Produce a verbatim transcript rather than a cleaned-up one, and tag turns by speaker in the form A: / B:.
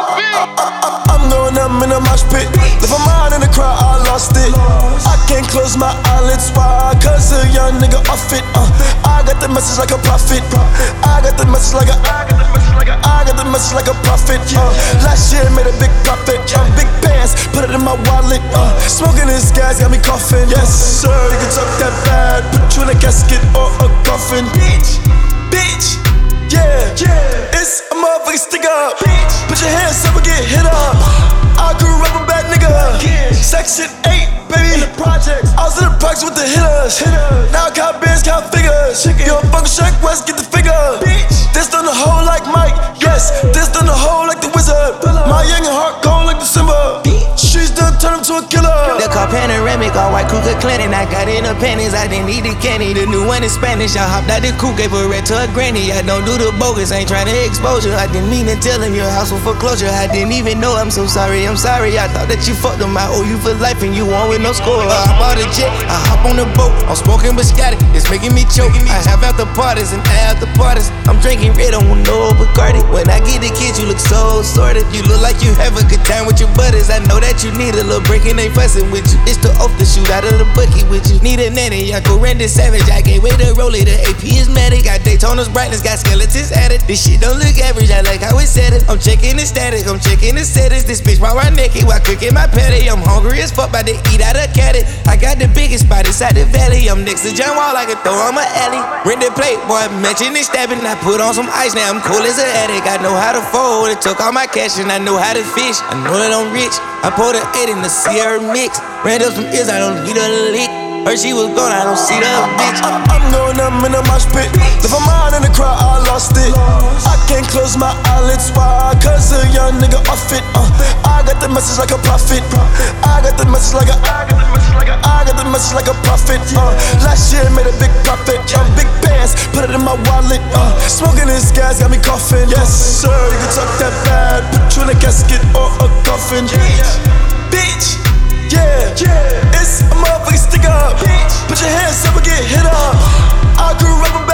A: I'm going up in a mosh pit. Left my mind in the crowd, I lost it. I can't close my eyelids, why? Cause a young nigga off it. uh, I got the message like a prophet. I got the message like a I got the message like a I got the message like a prophet. uh, Last year made a big profit. uh, Big bands, put it in my wallet. uh, Smoking this gas got me coughing. Yes sir, you can talk that bad. Put you in a casket or a coffin. Bitch, bitch, yeah, yeah. It's a motherfucking stick up. Bitch, put your hands up and get hit up. I grew up a bad nigga. Section eight, baby. In the projects. I was in the projects with the hitters. Now I count bands, count figures. Yo, fucking Shrek West, get the figure. This done the hole like Mike. Yes, this done the hole like the wizard. My young and heart cold like December. She's done turn him to a killer.
B: The car panoramic, all white Cougar Clinton. I got in the panties, I didn't need the candy. The new one in Spanish, I hopped out the coupe, gave a red to a granny. I don't do the bogus, ain't trying to expose you. I didn't mean to tell him your house was foreclosure. I didn't even know, I'm so sorry, I'm sorry. I thought that you fucked him, I owe you for life and you won with no score. I bought a jet, I hop on the boat. I'm smoking biscotti, it's making me choke. I have after parties and after parties. I'm drinking red, I don't want no Bacardi. When I get the kids, you look so sorted. You look like you have a good time with your buddies. I know that you need a little break and they fussing with you. It's the off to shoot out of the bucket with you. Need a nanny, I go Randy Savage. I gave way to Rollie, the A P is matic. Got Daytona's brightness, got skeletons added. This shit don't look average, I like how it set it. I'm checking the static, I'm checking the settings. This bitch while I naked while cooking my patty. I'm hungry as fuck, about to eat out a caddy. I got the biggest spot inside the valley. I'm next to John Wall, I can throw on my alley. Rent the plate, boy, mention it stabbing. I put on some ice, now I'm cool as an addict. I know how to fold, it took all my cash and I know how to fish. I know that I'm rich, I poured an eight in the Sierra mix. Ran up some ears, I don't need a lick. Heard she was gone, I don't see the bitch.
A: I, I, I'm going up in a mosh pit. Left my mind in the crowd, I lost it. I can't close my eyelids, why? Cause a young nigga off it. uh, I got the message like a prophet. I got the message like a I got the message like a I got the message like a prophet. uh, Last year made a big profit. uh, Big bands, put it in my wallet. uh, Smoking this gas got me coughing. Yes sir, you can talk that bad. Put you in a casket or a coffin. Bitch, yeah, yeah. It's a motherfucking stick up. Put your hands up and get hit up. I grew up a